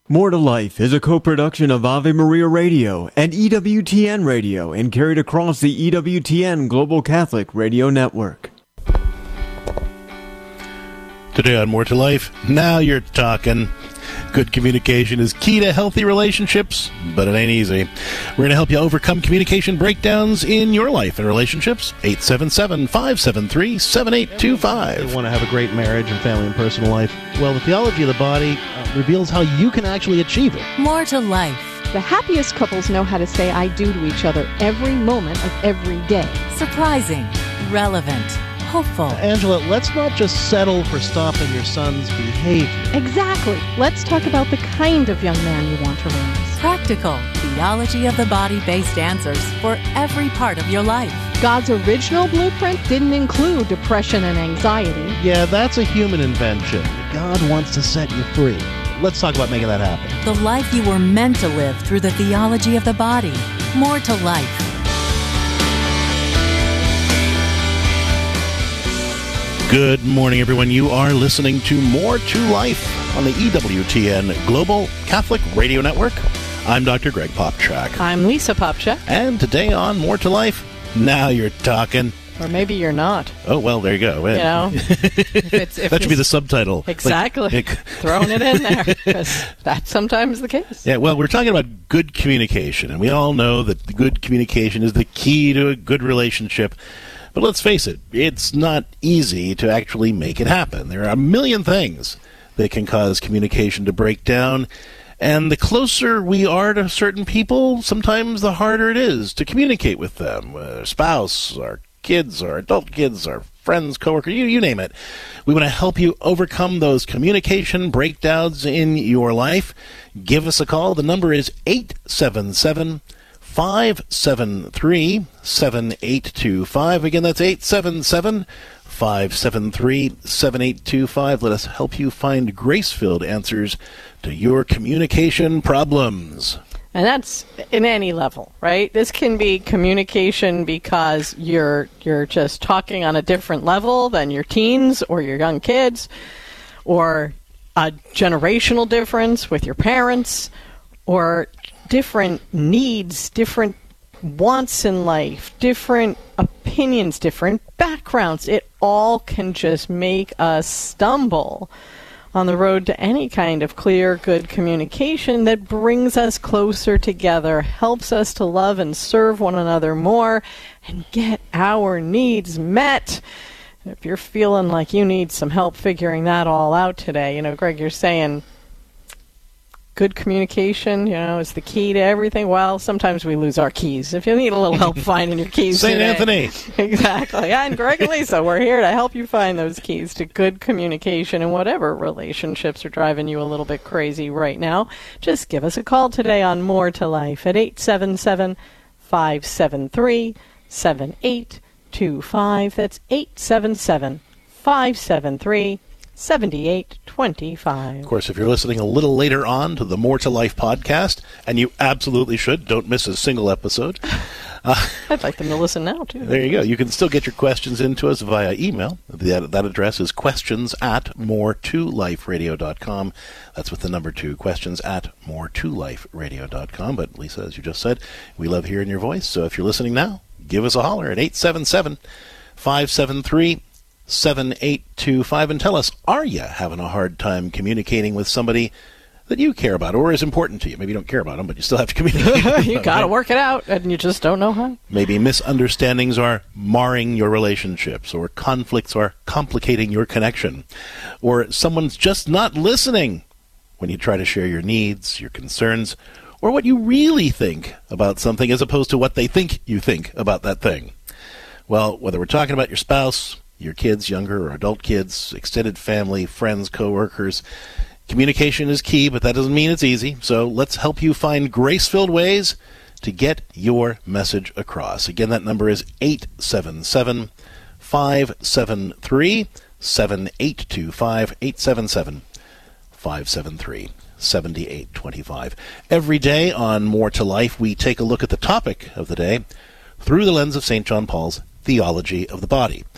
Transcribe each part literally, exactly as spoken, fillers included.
More to Life is a co-production of Ave Maria Radio and E W T N Radio and carried across the E W T N Global Catholic Radio Network. Today on More to Life, now you're talking. Good communication is key to healthy relationships, but it ain't easy. We're going to help you overcome communication breakdowns in your life and relationships. eight seven seven, five seven three, seven eight two five. You want to have a great marriage and family and personal life? Well, the Theology of the Body uh, reveals how you can actually achieve it. More to Life. The happiest couples know how to say I do to each other every moment of every day. Surprising, relevant, hopeful. Angela, let's not just settle for stopping your son's behavior. Exactly. Let's talk about the kind of young man you want to raise. Practical, Theology of the Body-based answers for every part of your life. God's original blueprint didn't include depression and anxiety. Yeah, that's a human invention. God wants to set you free. Let's talk about making that happen. The life you were meant to live through the Theology of the Body. More to Life. Good morning, everyone. You are listening to More to Life on the E W T N Global Catholic Radio Network. I'm Doctor Greg Popchak. I'm Lisa Popchak. And today on More to Life, now you're talking. Or maybe you're not. Oh, well, there you go. You know, if it's, if that should be the subtitle. Exactly. Like, throwing it in there, because that's sometimes the case. Yeah, well, we're talking about good communication, and we all know that good communication is the key to a good relationship. But let's face it, it's not easy to actually make it happen. There are a million things that can cause communication to break down, and the closer we are to certain people, sometimes the harder it is to communicate with them. Our spouse, our kids, our adult kids, our friends, coworkers, you, you name it. We want to help you overcome those communication breakdowns in your life. Give us a call. The number is eight seven seven, five seven three, seven eight two five. Again, that's eight seven seven, five seven three, seven eight two five. Let us help you find grace-filled answers to your communication problems. And that's in any level, right? This can be communication because you're you're just talking on a different level than your teens or your young kids, or a generational difference with your parents, or different needs, different wants in life, different opinions, different backgrounds. It all can just make us stumble on the road to any kind of clear, good communication that brings us closer together, helps us to love and serve one another more, and get our needs met. If you're feeling like you need some help figuring that all out today, you know, Greg, you're saying good communication, you know, is the key to everything. Well, sometimes we lose our keys. If you need a little help finding your keys Saint today, Anthony. Exactly. And Greg and Lisa, we're here to help you find those keys to good communication in whatever relationships are driving you a little bit crazy right now. Just give us a call today on More to Life at eight seven seven, five seven three, seven eight two five. That's eight seven seven, five seven three, seventy-eight twenty-five. Of course, if you're listening a little later on to the More to Life podcast, and you absolutely should, don't miss a single episode. Uh, I'd like them to listen now, too. There you go. You can still get your questions into us via email. That, that address is questions at more to life radio dot com. That's with the number two, questions at more to life radio dot com. But, Lisa, as you just said, we love hearing your voice. So if you're listening now, give us a holler at eight seven seven, five seven three, seven eight two five and tell us, are you having a hard time communicating with somebody that you care about or is important to you? Maybe you don't care about them, but you still have to communicate. You got to work it out, and you just don't know how. Maybe misunderstandings are marring your relationships, or conflicts are complicating your connection, or someone's just not listening when you try to share your needs, your concerns, or what you really think about something as opposed to what they think you think about that thing. Well, whether we're talking about your spouse, your kids, younger or adult kids, extended family, friends, coworkers, communication is key, but that doesn't mean it's easy. So let's help you find grace-filled ways to get your message across. Again, that number is eight seven seven, five seven three, seven eight two five, eight seven seven, five seven three, seven eight two five. Every day on More to Life, we take a look at the topic of the day through the lens of Saint John Paul's Theology of the Body.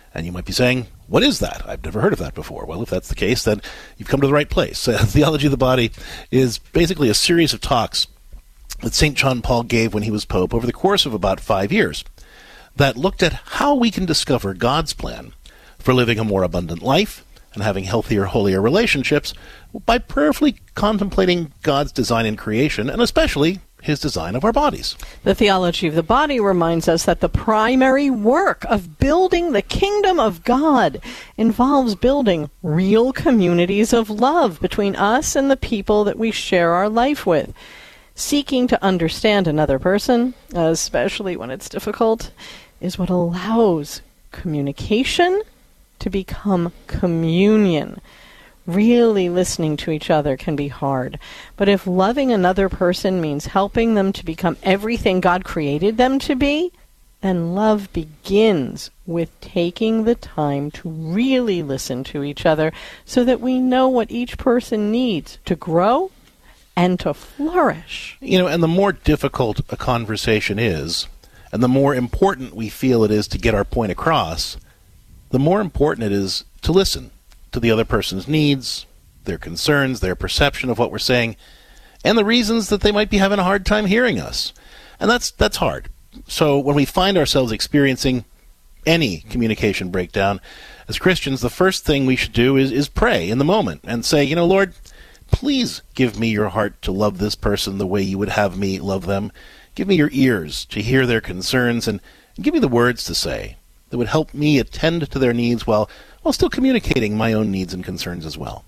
And you might be saying, what is that? I've never heard of that before. Well, if that's the case, then you've come to the right place. Uh, Theology of the Body is basically a series of talks that Saint John Paul gave when he was Pope over the course of about five years that looked at how we can discover God's plan for living a more abundant life and having healthier, holier relationships by prayerfully contemplating God's design in creation, and especially his design of our bodies. The Theology of the Body reminds us that the primary work of building the kingdom of God involves building real communities of love between us and the people that we share our life with. Seeking to understand another person, especially when it's difficult, is what allows communication to become communion. Really listening to each other can be hard. But if loving another person means helping them to become everything God created them to be, then love begins with taking the time to really listen to each other so that we know what each person needs to grow and to flourish. You know, and the more difficult a conversation is, and the more important we feel it is to get our point across, the more important it is to listen to the other person's needs, their concerns, their perception of what we're saying, and the reasons that they might be having a hard time hearing us. And that's that's hard. So when we find ourselves experiencing any communication breakdown, as Christians, the first thing we should do is, is pray in the moment and say, you know, Lord, please give me your heart to love this person the way you would have me love them. Give me your ears to hear their concerns, and, and give me the words to say that would help me attend to their needs while, while still communicating my own needs and concerns as well.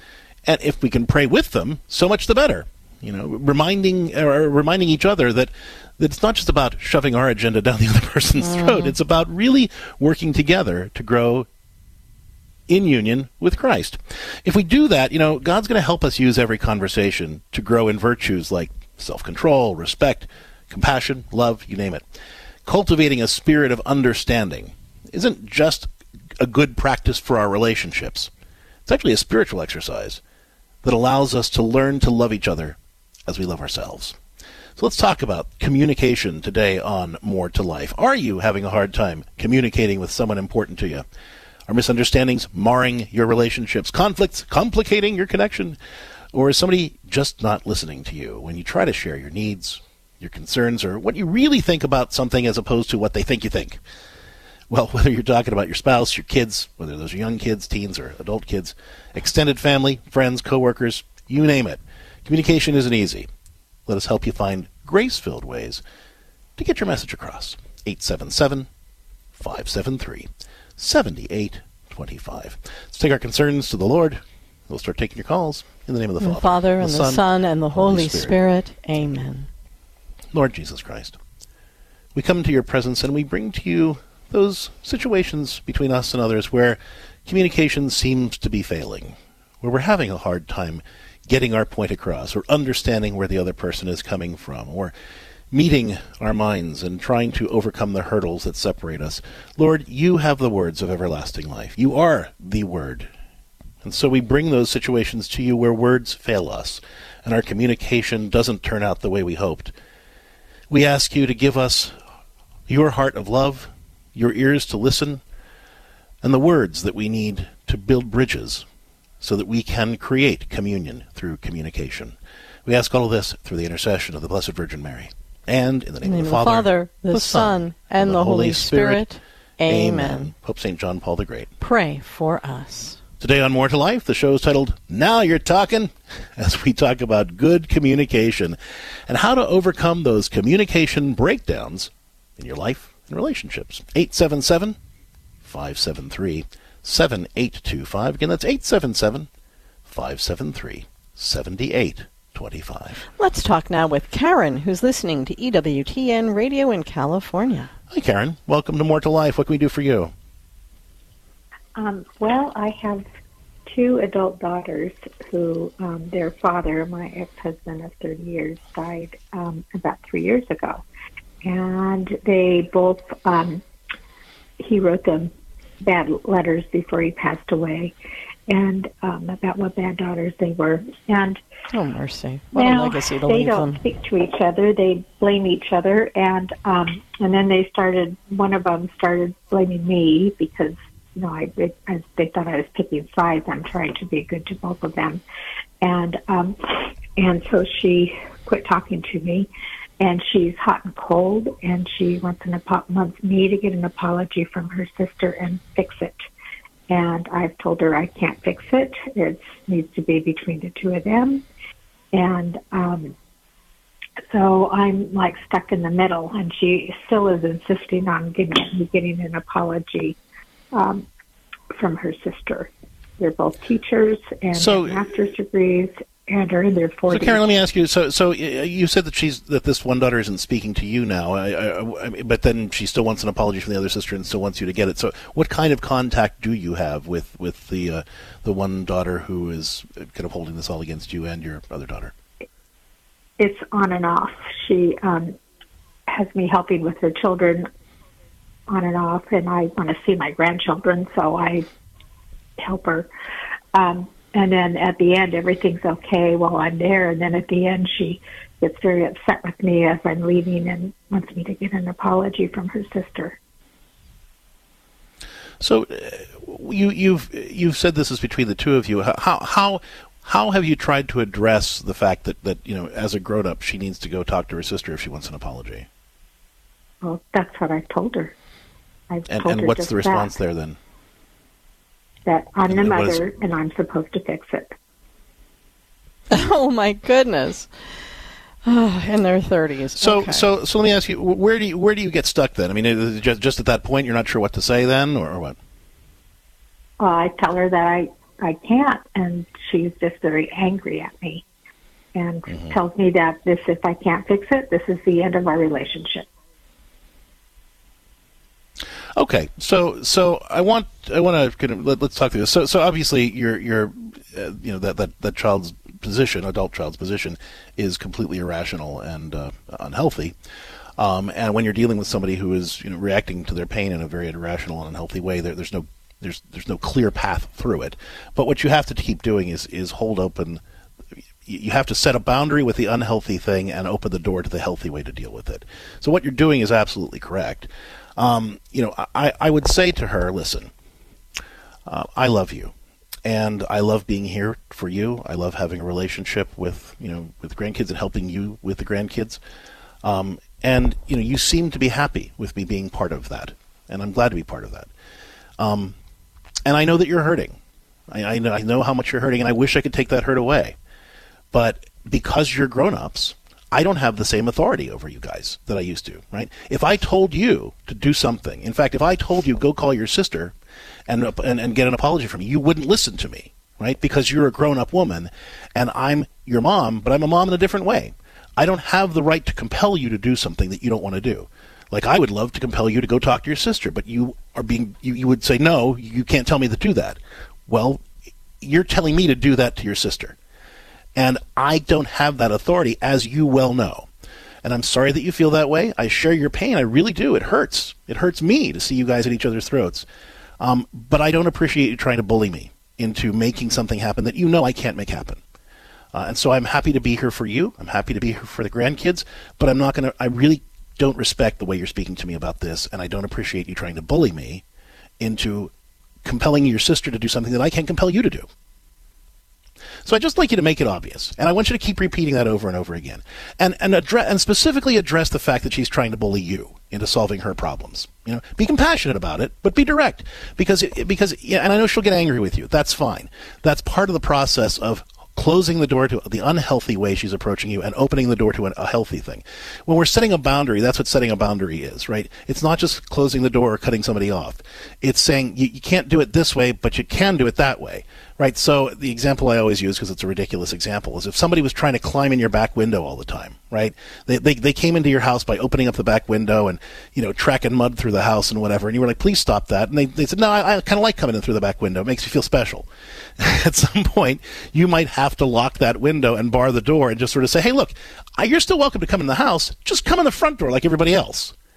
And if we can pray with them, so much the better. You know, reminding or reminding each other that, that it's not just about shoving our agenda down the other person's mm. throat. It's about really working together to grow in union with Christ. If we do that, you know, God's going to help us use every conversation to grow in virtues like self-control, respect, compassion, love, you name it. Cultivating a spirit of understanding isn't just a good practice for our relationships. It's actually a spiritual exercise that allows us to learn to love each other as we love ourselves. So let's talk about communication today on More to Life. Are you having a hard time communicating with someone important to you? Are misunderstandings marring your relationships? Conflicts complicating your connection? Or is somebody just not listening to you when you try to share your needs, your concerns, or what you really think about something as opposed to what they think you think? Well, whether you're talking about your spouse, your kids, whether those are young kids, teens, or adult kids, extended family, friends, coworkers, you name it, communication isn't easy. Let us help you find grace-filled ways to get your message across. eight seven seven, five seven three, seven eight two five. Let's take our concerns to the Lord. We'll start taking your calls in the name of the, the Father, Father, and the the Son, Son, and the Holy, Holy Spirit. Spirit. Amen. Lord Jesus Christ, we come into your presence and we bring to you those situations between us and others where communication seems to be failing, where we're having a hard time getting our point across, or understanding where the other person is coming from, or meeting our minds and trying to overcome the hurdles that separate us. Lord, you have the words of everlasting life. You are the Word. And so we bring those situations to you where words fail us and our communication doesn't turn out the way we hoped. We ask you to give us your heart of love, your ears to listen, and the words that we need to build bridges so that we can create communion through communication. We ask all of this through the intercession of the Blessed Virgin Mary. And in the name, in the name of the Father, Father, the, the Son, and, and the Holy Spirit. Spirit. Amen. Amen. Pope Saint John Paul the Great. Pray for us. Today on More to Life, the show is titled, Now You're Talking, as we talk about good communication and how to overcome those communication breakdowns in your life and relationships. eight seven seven, five seven three, seven eight two five. Again, that's eight seven seven, five seven three, seven eight two five. Let's talk now with Karen, who's listening to E W T N Radio in California. Hi, Karen. Welcome to More to Life. What can we do for you? Um, well, I have two adult daughters who, um, their father, my ex-husband of thirty years, died um, about three years ago. And they both, um, he wrote them bad letters before he passed away, and um, about what bad daughters they were. And oh, mercy. What now, a legacy to they leave don't them. speak to each other. They blame each other. And um, and then they started, one of them started blaming me because you know, I, it, I they thought I was picking sides. I'm trying to be good to both of them, and um, and so she quit talking to me, and she's hot and cold, and she wants an wants me to get an apology from her sister and fix it. And I've told her I can't fix it. It needs to be between the two of them, and um, so I'm like stuck in the middle, and she still is insisting on getting getting an apology um, from her sister. They're both teachers and So- have master's degrees and are in their forties. So, Karen, let me ask you. So, so uh, you said that she's that this one daughter isn't speaking to you now, I, I, I, but then she still wants an apology from the other sister and still wants you to get it. So, what kind of contact do you have with with the uh, the one daughter who is kind of holding this all against you and your other daughter? It's on and off. She um, has me helping with her children on and off, and I want to see my grandchildren, so I help her. Um, and then at the end, everything's okay while I'm there, and then at the end, she gets very upset with me as I'm leaving and wants me to get an apology from her sister. So, uh, you you've you've said this is between the two of you. How how how have you tried to address the fact that, that you know, as a grown up, she needs to go talk to her sister if she wants an apology? Well, that's what I've told her. I've And told and her what's just the response that, there then? that I'm the And what is- mother and I'm supposed to fix it. Oh my goodness! In their thirties. So, Okay. so, so let me ask you: where do you where do you get stuck then? I mean, is it just just at that point, you're not sure what to say then, or, or what? Well, I tell her that I, I can't, and she's just very angry at me and Mm-hmm. tells me that this, if I can't fix it, this is the end of our relationship. Okay, so so I want I want to kind of let, let's talk through this. So so obviously your your uh, you know that, that that child's position, adult child's position, is completely irrational and uh, unhealthy. Um, and when you're dealing with somebody who is you know reacting to their pain in a very irrational and unhealthy way, there, there's no there's there's no clear path through it. But what you have to keep doing is is hold open. You have to set a boundary with the unhealthy thing and open the door to the healthy way to deal with it. So what you're doing is absolutely correct. Um, you know, I, I would say to her, listen, uh, I love you, and I love being here for you. I love having a relationship with, you know, with grandkids and helping you with the grandkids. Um, and, you know, you seem to be happy with me being part of that, and I'm glad to be part of that. Um, and I know that you're hurting. I, I, know, I know how much you're hurting, and I wish I could take that hurt away. But because you're grown-ups, I don't have the same authority over you guys that I used to, right? If I told you to do something, in fact, if I told you go call your sister and and, and get an apology from me, you wouldn't listen to me, right? Because you're a grown-up woman, and I'm your mom, but I'm a mom in a different way. I don't have the right to compel you to do something that you don't want to do. Like, I would love to compel you to go talk to your sister, but you are being you, you would say, no, you can't tell me to do that. Well, you're telling me to do that to your sister. And I don't have that authority, as you well know. And I'm sorry that you feel that way. I share your pain. I really do. It hurts. It hurts me to see you guys at each other's throats. Um, but I don't appreciate you trying to bully me into making something happen that you know I can't make happen. Uh, and so I'm happy to be here for you. I'm happy to be here for the grandkids. But I'm not going to, I really don't respect the way you're speaking to me about this. And I don't appreciate you trying to bully me into compelling your sister to do something that I can't compel you to do. So I'd just like you to make it obvious, and I want you to keep repeating that over and over again, and and address and specifically address the fact that she's trying to bully you into solving her problems. You know, be compassionate about it, but be direct, because it, because yeah, and I know she'll get angry with you. That's fine. That's part of the process of closing the door to the unhealthy way she's approaching you and opening the door to an, a healthy thing. When we're setting a boundary, that's what setting a boundary is, right? It's not just closing the door or cutting somebody off. It's saying you, you can't do it this way, but you can do it that way, right? So the example I always use, because it's a ridiculous example, is if somebody was trying to climb in your back window all the time, right? They, they they came into your house by opening up the back window and, you know, tracking mud through the house and whatever, and you were like, please stop that. And they, they said, no, I, I kind of like coming in through the back window. It makes you feel special. At some point, you might have to lock that window and bar the door and just sort of say, hey, look, you're still welcome to come in the house. Just come in the front door like everybody else.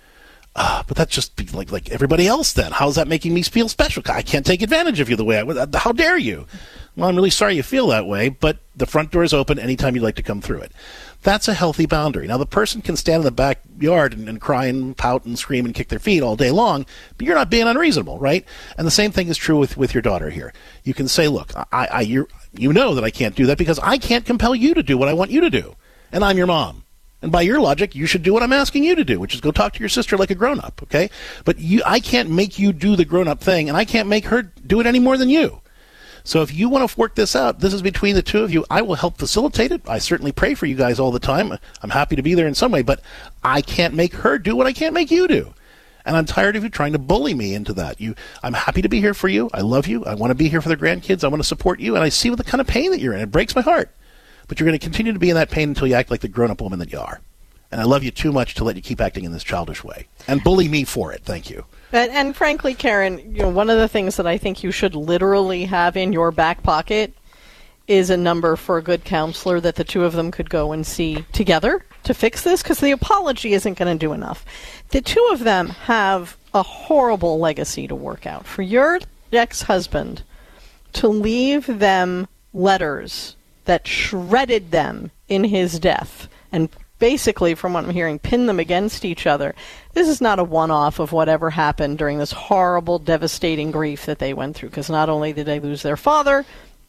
Uh, but that's just be like like everybody else then. How's that making me feel special? I can't take advantage of you the way I would. How dare you? Well, I'm really sorry you feel that way, but the front door is open anytime you'd like to come through it. That's a healthy boundary. Now, the person can stand in the backyard and, and cry and pout and scream and kick their feet all day long, but you're not being unreasonable, right? And the same thing is true with, with your daughter here. You can say, look, I, I, you're, you know that I can't do that because I can't compel you to do what I want you to do, and I'm your mom. And by your logic, you should do what I'm asking you to do, which is go talk to your sister like a grown-up, okay? But you, I can't make you do the grown-up thing, and I can't make her do it any more than you. So if you want to work this out, this is between the two of you. I will help facilitate it. I certainly pray for you guys all the time. I'm happy to be there in some way, but I can't make her do what I can't make you do. And I'm tired of you trying to bully me into that. You, I'm happy to be here for you. I love you. I want to be here for the grandkids. I want to support you, and I see what the kind of pain that you're in. It breaks my heart. But you're going to continue to be in that pain until you act like the grown-up woman that you are. And I love you too much to let you keep acting in this childish way. And bully me for it. Thank you. And, and frankly, Karen, you know, one of the things that I think you should literally have in your back pocket is a number for a good counselor that the two of them could go and see together to fix this, because the apology isn't going to do enough. The two of them have a horrible legacy to work out. For your ex-husband to leave them letters that shredded them in his death and basically, from what I'm hearing, pin them against each other. This is not a one-off of whatever happened during this horrible, devastating grief that they went through, because not only did they lose their father,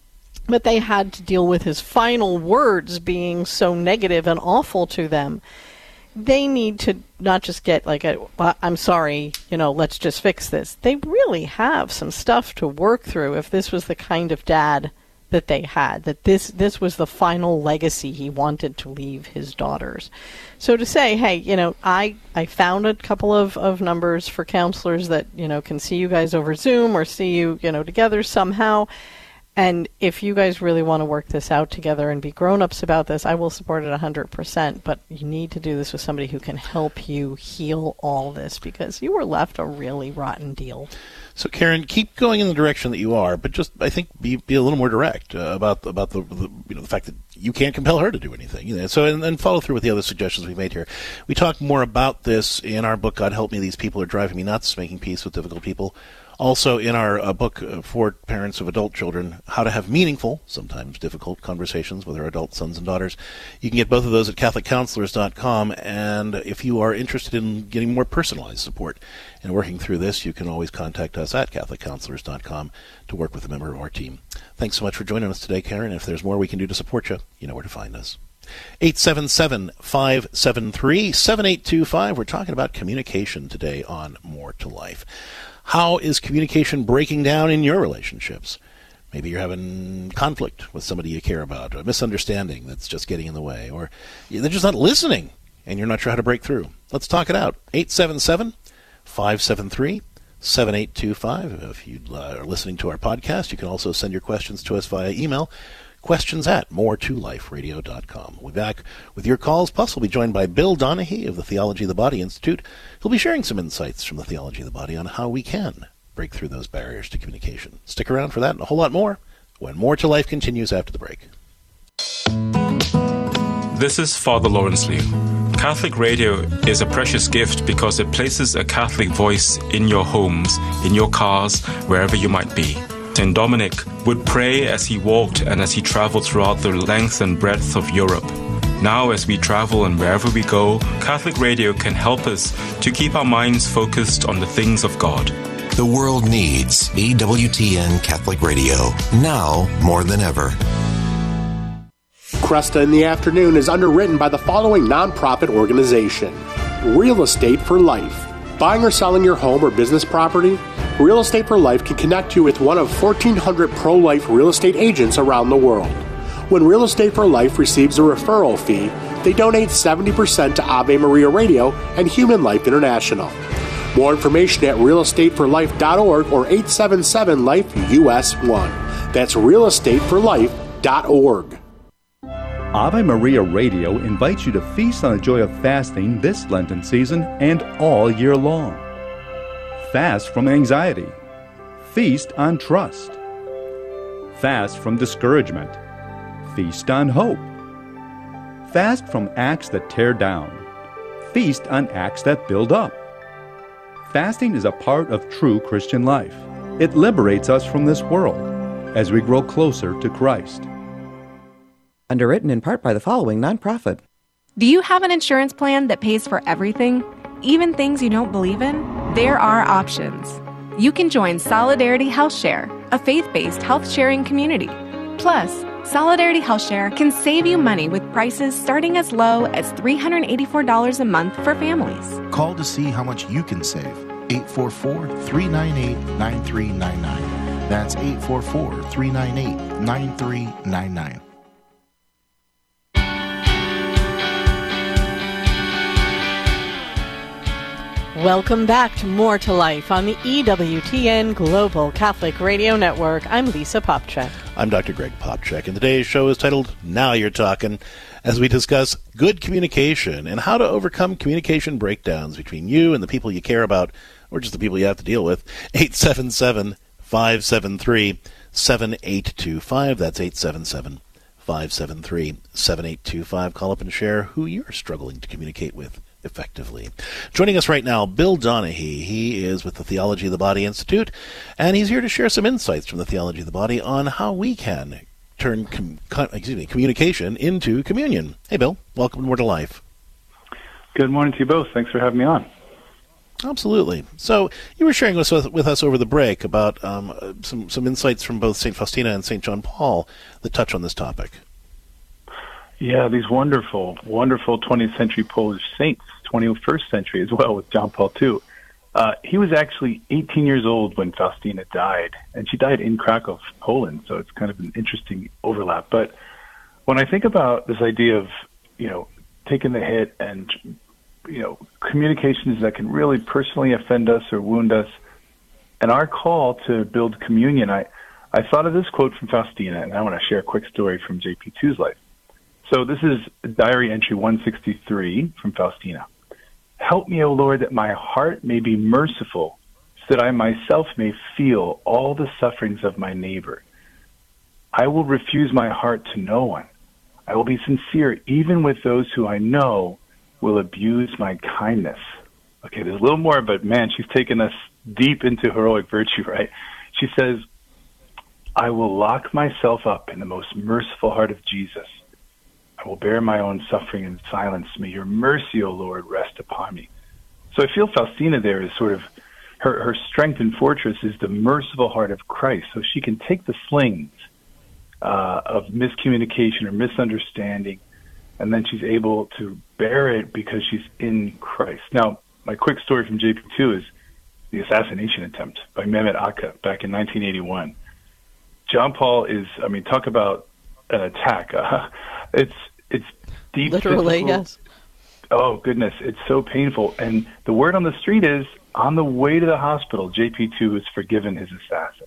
but they had to deal with his final words being so negative and awful to them. They need to not just get like a, I'm sorry, you know, let's just fix this. They really have some stuff to work through if this was the kind of dad that they had, that this this was the final legacy he wanted to leave his daughters. So to say, hey, you know, I, I found a couple of, of numbers for counselors that, you know, can see you guys over Zoom or see you, you know, together somehow. And if you guys really want to work this out together and be grown-ups about this, I will support it one hundred percent. But you need to do this with somebody who can help you heal all this, because you were left a really rotten deal. So, Karen, keep going in the direction that you are, but just, I think, be be a little more direct uh, about about the, the you know the fact that you can't compel her to do anything. You know, so, and, and follow through with the other suggestions we made here. We talk more about this in our book, God Help Me, These People Are Driving Me Nuts, Making Peace with Difficult People. Also in our uh, book uh, for parents of adult children, How to Have Meaningful, sometimes difficult conversations with our adult sons and daughters. You can get both of those at catholic counselors dot com, and if you are interested in getting more personalized support and working through this, you can always contact us at catholic counselors dot com to work with a member of our team. Thanks so much for joining us today, Karen. If there's more we can do to support you, you know where to find us. eight seven seven, five seven three, seven eight two five. We're talking about communication today on More to Life. How is communication breaking down in your relationships? Maybe you're having conflict with somebody you care about, or a misunderstanding that's just getting in the way, or they're just not listening, and you're not sure how to break through. Let's talk it out. eight seven seven, five seven three, seven eight two five. If you uh, are listening to our podcast, you can also send your questions to us via email. Questions at more to life radio dot com. We'll be back with your calls, plus we'll be joined by Bill Donahue of the Theology of the Body Institute. He'll be sharing some insights from the Theology of the Body on how we can break through those barriers to communication. Stick around for that and a whole lot more when More to Life continues after the break. This is Father Lawrence Liu. Catholic radio is a precious gift because it places a Catholic voice in your homes, in your cars, wherever you might be. Saint Dominic would pray as he walked and as he traveled throughout the length and breadth of Europe. Now, as we travel and wherever we go, Catholic radio can help us to keep our minds focused on the things of God. The world needs E W T N Catholic Radio, now more than ever. Cresta in the Afternoon is underwritten by the following nonprofit organization: Real Estate for Life. Buying or selling your home or business property? Real Estate for Life can connect you with one of fourteen hundred pro-life real estate agents around the world. When Real Estate for Life receives a referral fee, they donate seventy percent to Ave Maria Radio and Human Life International. More information at real estate for life dot org or eight seven seven life U S one. That's real estate for life dot org. Ave Maria Radio invites you to feast on the joy of fasting this Lenten season and all year long. Fast from anxiety. Feast on trust. Fast from discouragement. Feast on hope. Fast from acts that tear down. Feast on acts that build up. Fasting is a part of true Christian life. It liberates us from this world as we grow closer to Christ. Underwritten in part by the following nonprofit. Do you have an insurance plan that pays for everything, even things you don't believe in? There are options. You can join Solidarity Health Share, a faith-based health-sharing community. Plus, Solidarity Health Share can save you money with prices starting as low as three hundred eighty-four dollars a month for families. Call to see how much you can save. eight four four, three nine eight, nine three nine nine. That's eight four four, three nine eight, nine three nine nine. Welcome back to More to Life on the E W T N Global Catholic Radio Network. I'm Lisa Popcak. I'm Doctor Greg Popcak, and today's show is titled Now You're Talking, as we discuss good communication and how to overcome communication breakdowns between you and the people you care about, or just the people you have to deal with. eight seven seven, five seven three, seven eight two five. That's eight seven seven, five seven three, seven eight two five. Call up and share who you're struggling to communicate with effectively. Joining us right now, Bill Donahue. He is with the Theology of the Body Institute, and he's here to share some insights from the Theology of the Body on how we can turn com- con- excuse me, communication into communion. Hey, Bill. Welcome to More to Life. Good morning to you both. Thanks for having me on. Absolutely. So you were sharing with, with us over the break about um, some, some insights from both Saint Faustina and Saint John Paul that touch on this topic. Yeah, these wonderful, wonderful twentieth century Polish saints, twenty-first century as well with John Paul the Second. Uh, he was actually eighteen years old when Faustina died, and she died in Krakow, Poland, so it's kind of an interesting overlap. But when I think about this idea of, you know, taking the hit and, you know, communications that can really personally offend us or wound us, and our call to build communion, I, I thought of this quote from Faustina, and I want to share a quick story from J P two's life. So this is diary entry one sixty-three from Faustina. Help me, O Lord, that my heart may be merciful, so that I myself may feel all the sufferings of my neighbor. I will refuse my heart to no one. I will be sincere even with those who I know will abuse my kindness. Okay, there's a little more, but man, she's taken us deep into heroic virtue, right? She says, I will lock myself up in the most merciful heart of Jesus. I will bear my own suffering in silence. May your mercy, O Lord, rest upon me. So I feel Faustina there is sort of, her, her strength and fortress is the merciful heart of Christ. So she can take the slings uh, of miscommunication or misunderstanding, and then she's able to bear it because she's in Christ. Now, my quick story from J P two is the assassination attempt by Mehmet Akka back in nineteen eighty-one. John Paul is, I mean, talk about an attack. Uh, it's It's deep. Literally, physical. yes. Oh, goodness. It's so painful. And the word on the street is, on the way to the hospital, J P two has forgiven his assassin.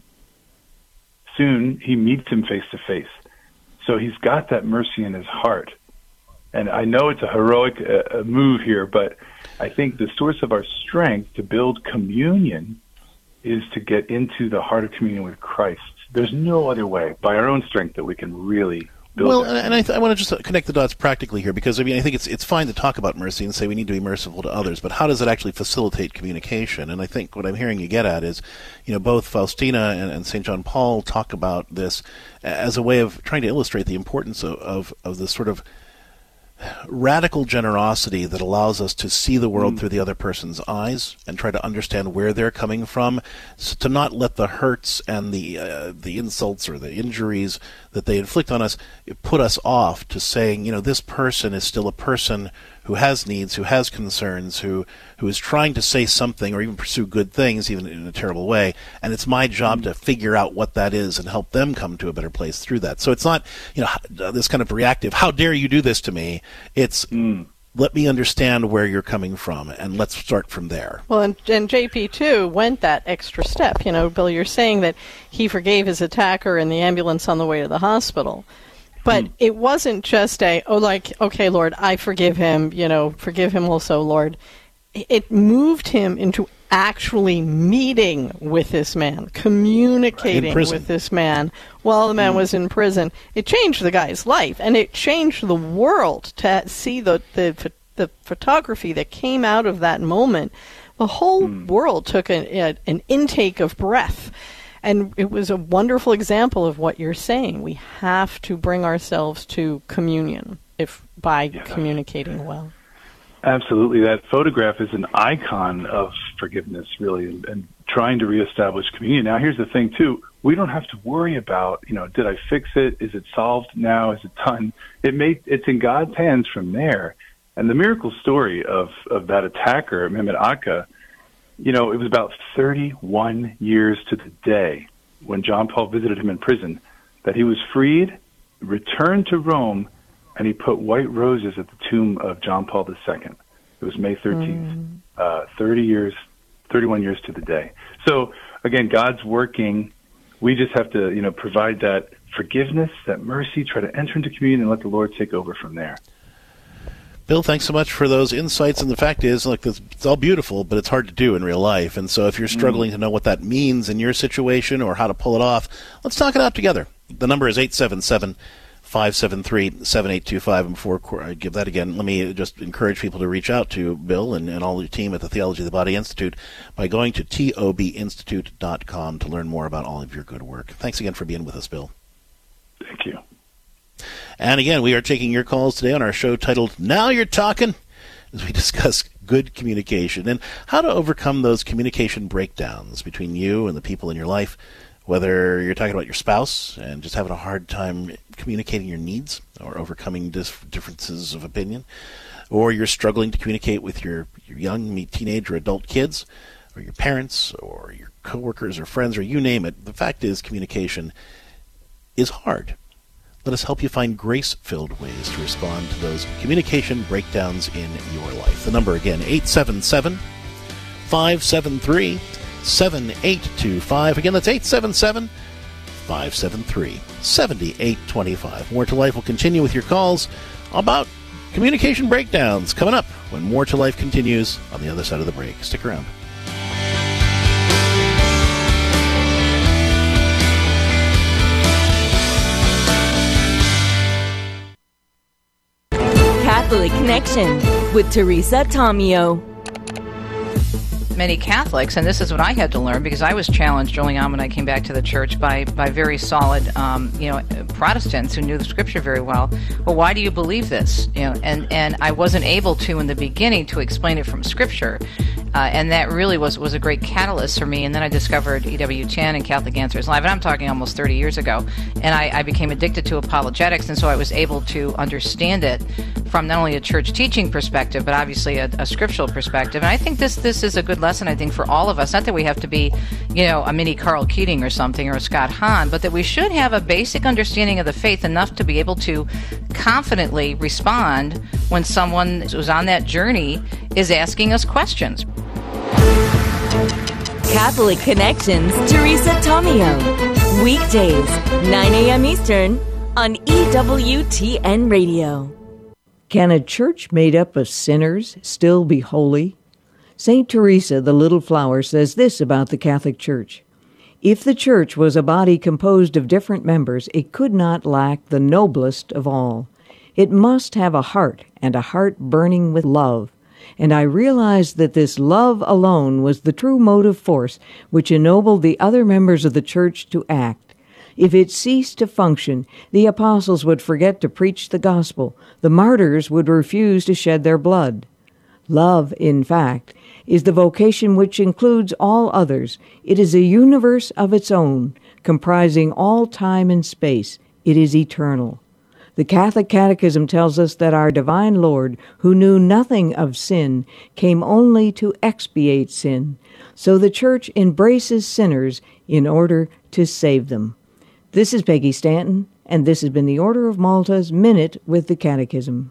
Soon, he meets him face to face. So he's got that mercy in his heart. And I know it's a heroic uh, move here, but I think the source of our strength to build communion is to get into the heart of communion with Christ. There's no other way, by our own strength, that we can really build Well, that. and I, th- I want to just connect the dots practically here, because I mean I think it's it's fine to talk about mercy and say we need to be merciful to others, but how does it actually facilitate communication? And I think what I'm hearing you get at is, you know, both Faustina and, and Saint John Paul talk about this as a way of trying to illustrate the importance of of, of this sort of radical generosity that allows us to see the world mm. through the other person's eyes and try to understand where they're coming from, so to not let the hurts and the uh, the insults or the injuries that they inflict on us put us off to saying, you know, this person is still a person who has needs, who has concerns, who who is trying to say something or even pursue good things, even in a terrible way, and it's my job mm. to figure out what that is and help them come to a better place through that. So it's not, you know, this kind of reactive, how dare you do this to me? It's, mm. let me understand where you're coming from, and let's start from there. Well, and, and J P two went that extra step. You know, Bill, you're saying that he forgave his attacker in the ambulance on the way to the hospital. But mm. it wasn't just a, oh, like, okay, Lord, I forgive him, you know, forgive him also, Lord. It moved him into actually meeting with this man, communicating with this man while the man mm. was in prison. It changed the guy's life, and it changed the world to see the, the, the photography that came out of that moment the whole mm. world took an, a, an intake of breath. And it was a wonderful example of what you're saying. We have to bring ourselves to communion if by yeah. communicating well. Absolutely. That photograph is an icon of forgiveness, really, and, and trying to reestablish communion. Now, here's the thing, too. We don't have to worry about, you know, did I fix it? Is it solved now? Is it done? It may, it's in God's hands from there. And the miracle story of, of that attacker, Mehmet Akka, you know, it was about thirty-one years to the day when John Paul visited him in prison that he was freed, returned to Rome, and he put white roses at the tomb of John Paul the Second. It was May thirteenth, mm. uh, thirty years, thirty-one years to the day. So, again, God's working. We just have to, you know, provide that forgiveness, that mercy, try to enter into communion and let the Lord take over from there. Bill, thanks so much for those insights. And the fact is, like, it's all beautiful, but it's hard to do in real life. And so if you're struggling mm. to know what that means in your situation or how to pull it off, let's talk it out together. The number is eight seven seven, five seven three, seven eight two five. And before I give that again, let me just encourage people to reach out to Bill and, and all your team at the Theology of the Body Institute by going to T O B institute dot com to learn more about all of your good work. Thanks again for being with us, Bill. Thank you. And again, we are taking your calls today on our show titled Now You're Talking, as we discuss good communication and how to overcome those communication breakdowns between you and the people in your life, whether you're talking about your spouse and just having a hard time communicating your needs or overcoming dis- differences of opinion, or you're struggling to communicate with your, your young, teenage, or adult kids, or your parents, or your coworkers or friends, or you name it. The fact is, communication is hard. Let us help you find grace-filled ways to respond to those communication breakdowns in your life. The number again, eight seven seven, five seven three, seven eight two five. Again, that's eight seven seven, five seven three, seven eight two five. More to Life will continue with your calls about communication breakdowns coming up when More to Life continues on the other side of the break. Stick around. Catholic Connection with Teresa Tomeo. Many Catholics, and this is what I had to learn because I was challenged early on when I came back to the church by, by very solid, um, you know, Protestants who knew the Scripture very well. Well, why do you believe this? You know, and, and I wasn't able to in the beginning to explain it from Scripture, uh, and that really was was a great catalyst for me. And then I discovered E W T N and Catholic Answers Live, and I'm talking almost thirty years ago. And I, I became addicted to apologetics, and so I was able to understand it from not only a church teaching perspective, but obviously a, a scriptural perspective. And I think this this is a good lesson, I think, for all of us. Not that we have to be, you know, a mini Carl Keating or something, or a Scott Hahn, but that we should have a basic understanding of the faith enough to be able to confidently respond when someone who's on that journey is asking us questions. Catholic Connections, Teresa Tomeo. Weekdays, nine a.m. Eastern on E W T N Radio. Can a church made up of sinners still be holy? Saint Teresa, the Little Flower, says this about the Catholic Church. If the church was a body composed of different members, it could not lack the noblest of all. It must have a heart, and a heart burning with love. And I realized that this love alone was the true motive force which ennobled the other members of the church to act. If it ceased to function, the apostles would forget to preach the gospel. The martyrs would refuse to shed their blood. Love, in fact, is the vocation which includes all others. It is a universe of its own, comprising all time and space. It is eternal. The Catholic Catechism tells us that our divine Lord, who knew nothing of sin, came only to expiate sin. So the Church embraces sinners in order to save them. This is Peggy Stanton, and this has been the Order of Malta's Minute with the Catechism.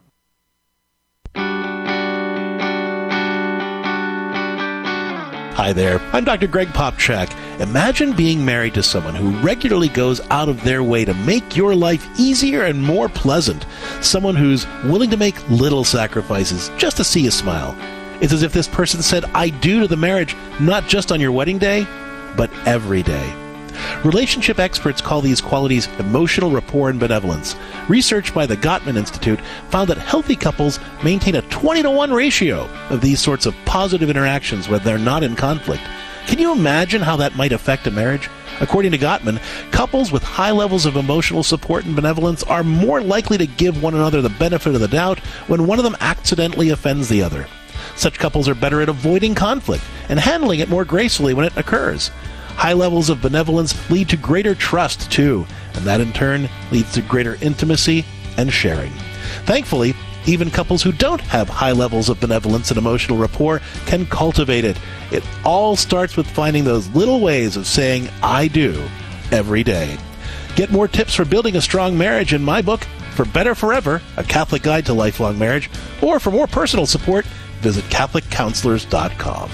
Hi there, I'm Doctor Greg Popchak. Imagine being married to someone who regularly goes out of their way to make your life easier and more pleasant. Someone who's willing to make little sacrifices just to see you smile. It's as if this person said, I do to the marriage, not just on your wedding day, but every day. Relationship experts call these qualities emotional rapport and benevolence. Research by the Gottman Institute found that healthy couples maintain a twenty to one ratio of these sorts of positive interactions when they're not in conflict. Can you imagine how that might affect a marriage? According to Gottman, couples with high levels of emotional support and benevolence are more likely to give one another the benefit of the doubt when one of them accidentally offends the other. Such couples are better at avoiding conflict and handling it more gracefully when it occurs. High levels of benevolence lead to greater trust, too, and that in turn leads to greater intimacy and sharing. Thankfully, even couples who don't have high levels of benevolence and emotional rapport can cultivate it. It all starts with finding those little ways of saying, I do, every day. Get more tips for building a strong marriage in my book, For Better Forever, A Catholic Guide to Lifelong Marriage, or for more personal support, visit Catholic Counselors dot com.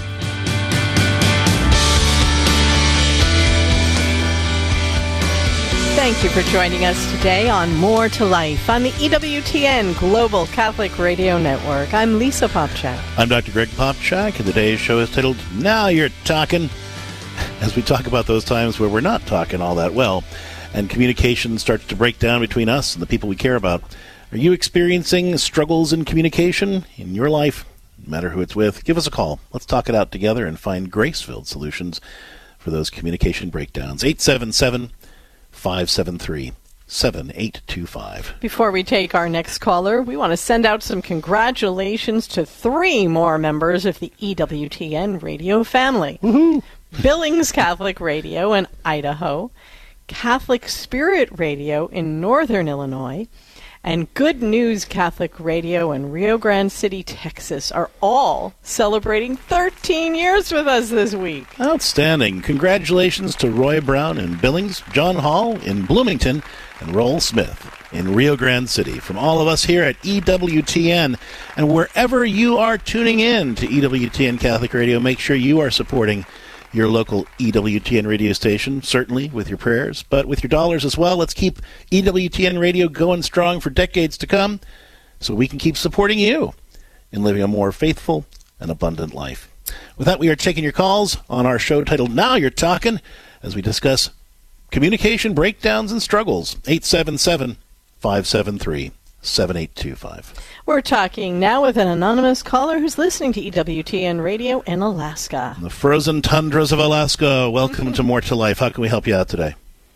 Thank you for joining us today on More to Life on the E W T N Global Catholic Radio Network. I'm Lisa Popchak. I'm Doctor Greg Popchak, and today's show is titled, Now You're Talking, as we talk about those times where we're not talking all that well, and communication starts to break down between us and the people we care about. Are you experiencing struggles in communication in your life? No matter who it's with, give us a call. Let's talk it out together and find grace-filled solutions for those communication breakdowns. eight seven seven, five seven three, seven eight two five. Before we take our next caller, we want to send out some congratulations to three more members of the E W T N radio family. Woohoo! Billings Catholic Radio in Idaho, Catholic Spirit Radio in Northern Illinois, and Good News Catholic Radio in Rio Grande City, Texas are all celebrating thirteen years with us this week. Outstanding. Congratulations to Roy Brown in Billings, John Hall in Bloomington, and Roll Smith in Rio Grande City. From all of us here at E W T N, and wherever you are tuning in to E W T N Catholic Radio, make sure you are supporting your local E W T N radio station, certainly with your prayers, but with your dollars as well. Let's keep E W T N radio going strong for decades to come so we can keep supporting you in living a more faithful and abundant life. With that, we are taking your calls on our show titled Now You're Talking, as we discuss communication breakdowns and struggles. eight seven seven, five seven three, seven eight two five. We're talking now with an anonymous caller who's listening to E W T N Radio in Alaska. The frozen tundras of Alaska. Welcome to More to Life. How can we help you out today?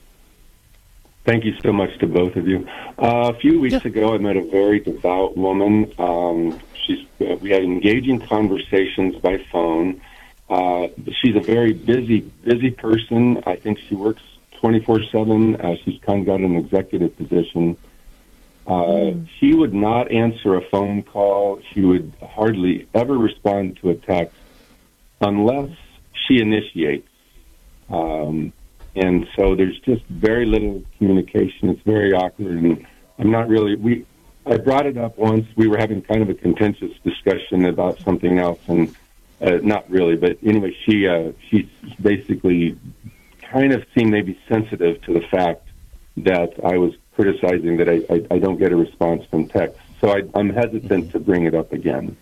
Thank you so much to both of you. Uh, a few weeks yeah. ago, I met a very devout woman. Um, she's uh, we had engaging conversations by phone. Uh, she's a very busy, busy person. I think she works twenty-four seven. Uh, she's kind of got an executive position. Uh, mm. She would not answer a phone call. She would hardly ever respond to a text unless she initiates. Um, and so there's just very little communication. It's very awkward. And I'm not really, we, I brought it up once. We were having kind of a contentious discussion about something else, and uh, not really, but anyway, she, uh, she basically kind of seemed maybe sensitive to the fact that I was criticizing that I, I, I don't get a response from text. So I, I'm hesitant to bring it up again.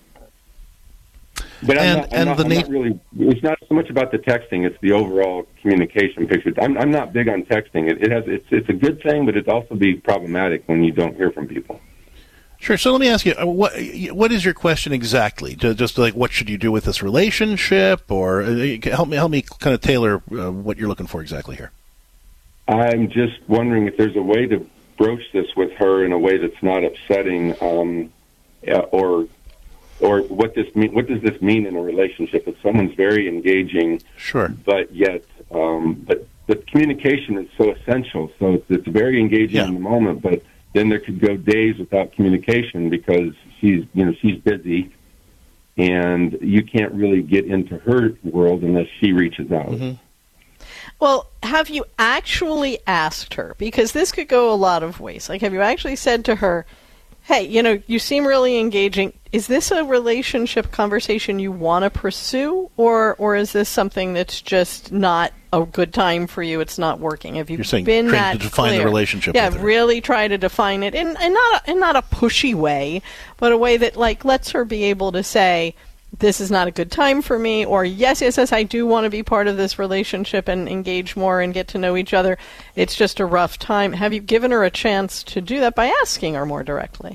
But I'm, and, not, I'm, and not, the I'm na- not really, it's not so much about the texting, it's the overall communication picture. I'm, I'm not big on texting. It, it has, it's, it's a good thing, but it also be problematic when you don't hear from people. Sure. So let me ask you, what what is your question exactly? Just like, what should you do with this relationship, or help me help me kind of tailor uh, what you're looking for exactly here. I'm just wondering if there's a way to broach this with her in a way that's not upsetting, um, or or what this mean, what does this mean in a relationship? If someone's very engaging, sure, but yet, um, but but communication is so essential. So it's, it's very engaging yeah. in the moment, but then there could go days without communication because she's you know she's busy, and you can't really get into her world unless she reaches out. Mm-hmm. Well, have you actually asked her? Because this could go a lot of ways. Like, have you actually said to her, hey, you know, you seem really engaging. Is this a relationship conversation you want to pursue? Or or is this something that's just not a good time for you? It's not working. Have you You're saying been trying that to define clear? the relationship Yeah, with her. really try to define it in, in, not a, in not a pushy way, but a way that, like, lets her be able to say, this is not a good time for me, or yes, yes, yes, I do want to be part of this relationship and engage more and get to know each other. It's just a rough time. Have you given her a chance to do that by asking her more directly?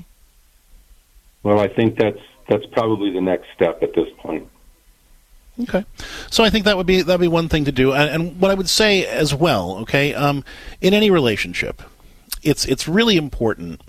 Well, I think that's that's probably the next step at this point. Okay, so I think that would be that would be one thing to do, and, and what I would say as well. Okay, um, in any relationship, it's it's really important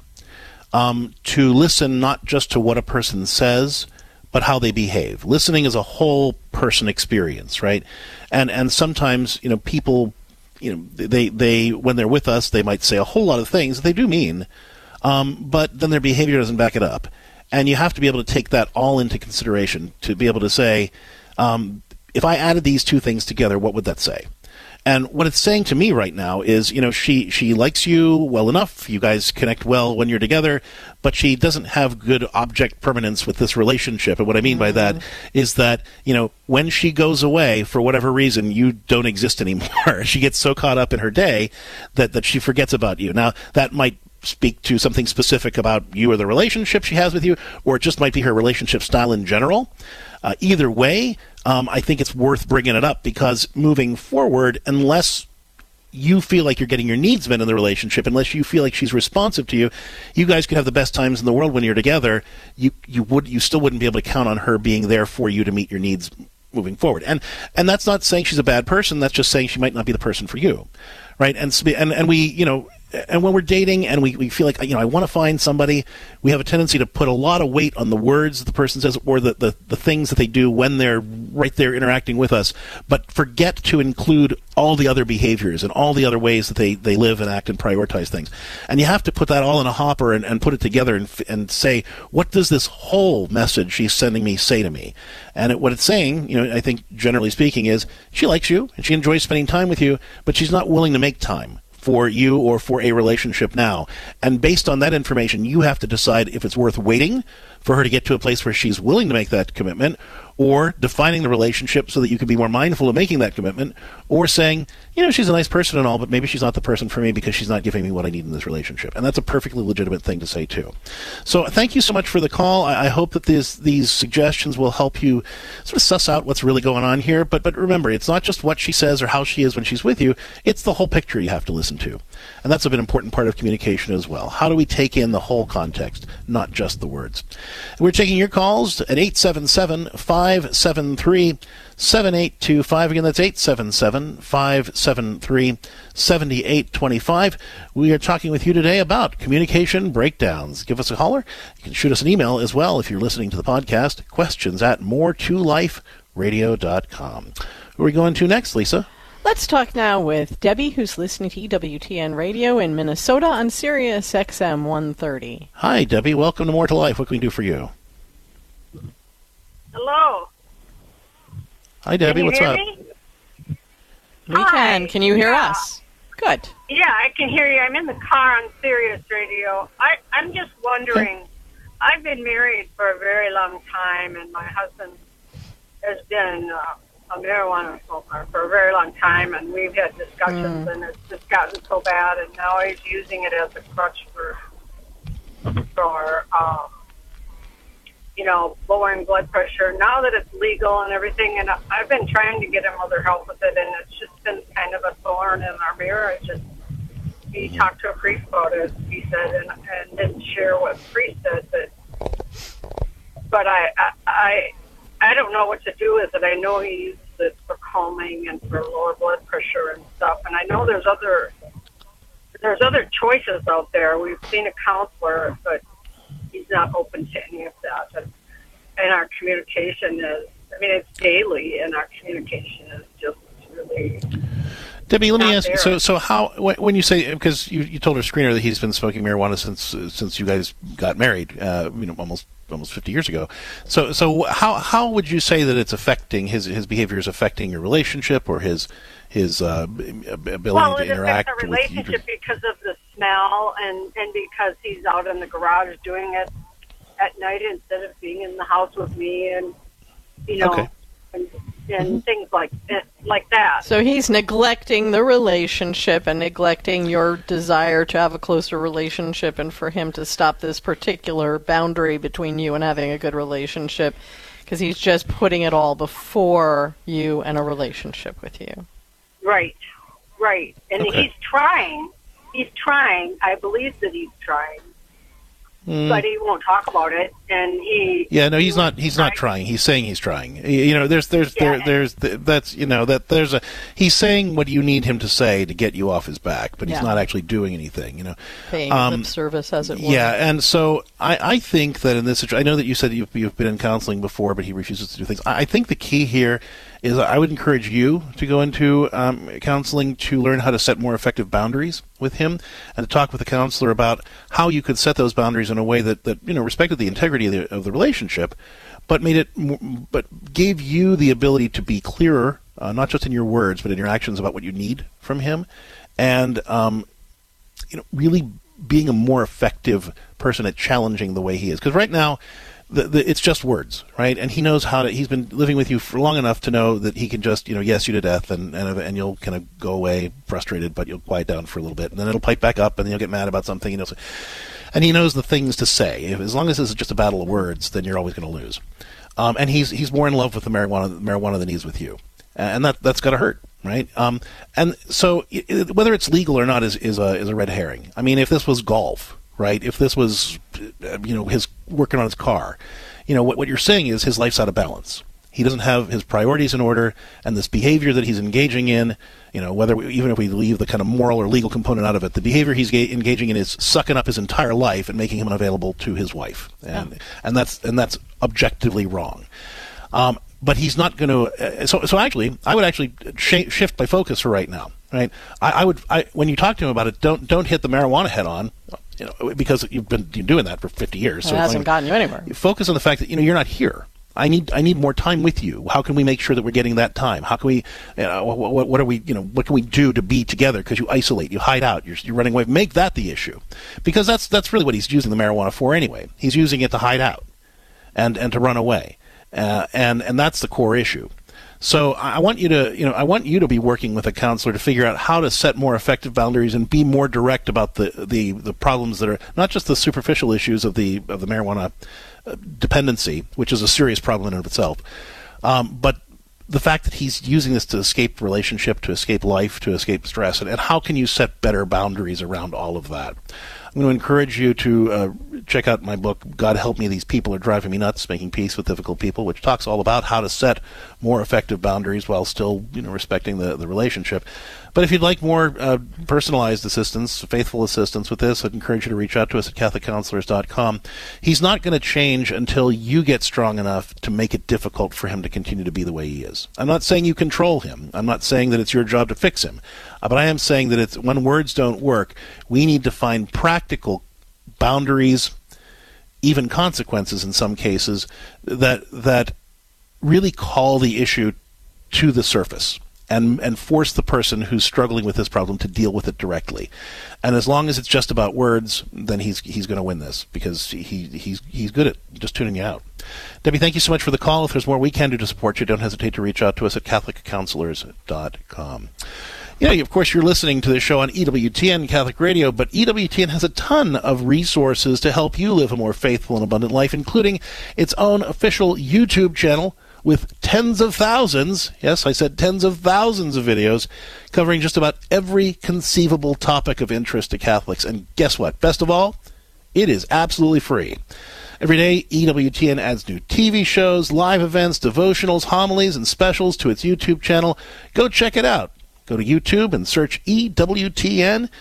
um, to listen not just to what a person says, but how they behave. Listening is a whole person experience, right? And and sometimes, you know, people, you know, they they when they're with us, they might say a whole lot of things that they do mean, um, but then their behavior doesn't back it up. And you have to be able to take that all into consideration to be able to say, um, if I added these two things together, what would that say? And what it's saying to me right now is, you know, she, she likes you well enough, you guys connect well when you're together, but she doesn't have good object permanence with this relationship. And what I mean by that is that, you know, when she goes away, for whatever reason, you don't exist anymore. She gets so caught up in her day that, that she forgets about you. Now, that might speak to something specific about you or the relationship she has with you, or it just might be her relationship style in general. Uh, either way, um, I think it's worth bringing it up, because moving forward, unless you feel like you're getting your needs met in the relationship, unless you feel like she's responsive to you, you guys could have the best times in the world when you're together. You you would you still wouldn't be able to count on her being there for you to meet your needs moving forward. And and that's not saying she's a bad person. That's just saying she might not be the person for you, right? And and and we you know. And when we're dating and we, we feel like, you know, I want to find somebody, we have a tendency to put a lot of weight on the words the person says or the, the, the things that they do when they're right there interacting with us, but forget to include all the other behaviors and all the other ways that they, they live and act and prioritize things. And you have to put that all in a hopper and, and put it together and, and say, what does this whole message she's sending me say to me? And it, what it's saying, you know, I think generally speaking, is she likes you and she enjoys spending time with you, but she's not willing to make time for you or for a relationship now. And based on that information, you have to decide if it's worth waiting for her to get to a place where she's willing to make that commitment, or defining the relationship so that you can be more mindful of making that commitment, or saying, you know, she's a nice person and all, but maybe she's not the person for me because she's not giving me what I need in this relationship. And that's a perfectly legitimate thing to say, too. So thank you so much for the call. I, I hope that these, these suggestions will help you sort of suss out what's really going on here. But, but remember, it's not just what she says or how she is when she's with you. It's the whole picture you have to listen to. And that's a bit important part of communication as well. How do we take in the whole context, not just the words? We're taking your calls at eight seven seven, five seven three, seven eight two five. Again, that's eight seven seven, five seven three, seven eight two five. We are talking with you today about communication breakdowns. Give us a holler. You can shoot us an email as well if you're listening to the podcast. Questions at more to life radio dot com. Who are we going to next, Lisa? Let's talk now with Debbie, who's listening to E W T N Radio in Minnesota on Sirius X M one thirty. Hi, Debbie. Welcome to More to Life. What can we do for you? Hello. Hi, Debbie. Can you What's hear up? Me? We Hi. can. Can you hear yeah. us? Good. Yeah, I can hear you. I'm in the car on Sirius Radio. I, I'm just wondering, okay. I've been married for a very long time, and my husband has been uh, a marijuana smoker for a very long time, and we've had discussions, mm. and it's just gotten so bad, and now he's using it as a crutch for, for um, you know, lowering blood pressure. Now that it's legal and everything, and I've been trying to get him other help with it, and it's just been kind of a thorn in our marriage. And he talked to a priest about it, he said, and, and didn't share what the priest said, but, but I, I, I I don't know what to do with it. I know he uses it for calming and for lower blood pressure and stuff. And I know there's other there's other choices out there. We've seen a counselor, but he's not open to any of that. And, and our communication is, I mean, it's daily, and our communication is just really... Debbie, let me ask you, so so how, when you say, because you, you told our screener that he's been smoking marijuana since uh, since you guys got married, uh, you know, almost almost fifty years ago. So so how how would you say that it's affecting, his his behavior is affecting your relationship or his his uh, ability well, to interact with you? Well, it affects our relationship because of the smell, and, and because he's out in the garage doing it at night instead of being in the house with me, and, you know, okay. and, and mm-hmm. things like like that. So he's neglecting the relationship and neglecting your desire to have a closer relationship, and for him to stop this particular boundary between you and having a good relationship. because he's just putting it all before you and a relationship with you. Right, right. And Okay. he's trying. He's trying. I believe that he's trying. Mm. But he won't talk about it, and he. Yeah, no, he's not. He's not trying. He's saying he's trying. You know, there's, there's, there, there's, that's, you know, that there's a. He's saying what you need him to say to get you off his back, but he's Yeah. not actually doing anything. You know, Paying Um, lip service, as it were. yeah, and so I, I think that in this situation, I know that you said you've, you've been in counseling before, but he refuses to do things. I, I think the key here is I would encourage you to go into um, counseling to learn how to set more effective boundaries with him, and to talk with the counselor about how you could set those boundaries in a way that, that you know respected the integrity of the, of the relationship, but made it, but gave you the ability to be clearer, uh, not just in your words, but in your actions about what you need from him, and um, you know really being a more effective person at challenging the way he is. Because right now, the, the, it's just words, right? And he knows how to. He's been living with you for long enough to know that he can just, you know, yes you to death, and and, and you'll kind of go away frustrated, but you'll quiet down for a little bit, and then it'll pipe back up, and then you'll get mad about something, you know. And he knows the things to say. If, as long as this is just a battle of words, then you're always going to lose. Um, and he's he's more in love with the marijuana marijuana than he is with you, and that that's got to hurt, right? Um, and so it, whether it's legal or not is is a is a red herring. I mean, if this was golf, right? If this was, you know, his working on his car, you know, what what you're saying is his life's out of balance. He doesn't have his priorities in order, and this behavior that he's engaging in, you know, whether we, even if we leave the kind of moral or legal component out of it, the behavior he's ga- engaging in is sucking up his entire life and making him unavailable to his wife, and yeah. and that's and that's objectively wrong. Um, but he's not going to. Uh, so so actually, I would actually sh- shift my focus for right now. Right, I, I would. I, when you talk to him about it, don't don't hit the marijuana head on. You know, because you've been doing that for fifty years. It so hasn't gotten you anywhere. You focus on the fact that, you know, you're not here. I need I need more time with you. How can we make sure that we're getting that time? How can we, you know, what, what, what are we, you know, what can we do to be together? Because you isolate, you hide out, you're, you're running away. Make that the issue, because that's that's really what he's using the marijuana for anyway. He's using it to hide out, and and to run away, uh, and and that's the core issue. So I want you to, you know, I want you to be working with a counselor to figure out how to set more effective boundaries and be more direct about the, the, the problems that are not just the superficial issues of the of the marijuana dependency, which is a serious problem in and of itself, um, but the fact that he's using this to escape relationship, to escape life, to escape stress, and, and how can you set better boundaries around all of that? I'm going to encourage you to uh, check out my book, God Help Me, These People Are Driving Me Nuts, Making Peace with Difficult People, which talks all about how to set more effective boundaries while still, you know, respecting the, the relationship. But if you'd like more uh, personalized assistance, faithful assistance with this, I'd encourage you to reach out to us at Catholic Counselors dot com. He's not going to change until you get strong enough to make it difficult for him to continue to be the way he is. I'm not saying you control him. I'm not saying that it's your job to fix him. Uh, but I am saying that it's, when words don't work, we need to find practical boundaries, even consequences in some cases, that that really call the issue to the surface. And, and force the person who's struggling with this problem to deal with it directly. And as long as it's just about words, then he's he's going to win this, because he he's he's good at just tuning you out. Debbie, thank you so much for the call. If there's more we can do to support you, don't hesitate to reach out to us at Catholic Counselors dot com. You know, of course, you're listening to this show on E W T N Catholic Radio, but E W T N has a ton of resources to help you live a more faithful and abundant life, including its own official YouTube channel, with tens of thousands, yes, I said tens of thousands of videos covering just about every conceivable topic of interest to Catholics. And guess what? Best of all, it is absolutely free. Every day, E W T N adds new T V shows, live events, devotionals, homilies, and specials to its YouTube channel. Go check it out. Go to YouTube and search E W T N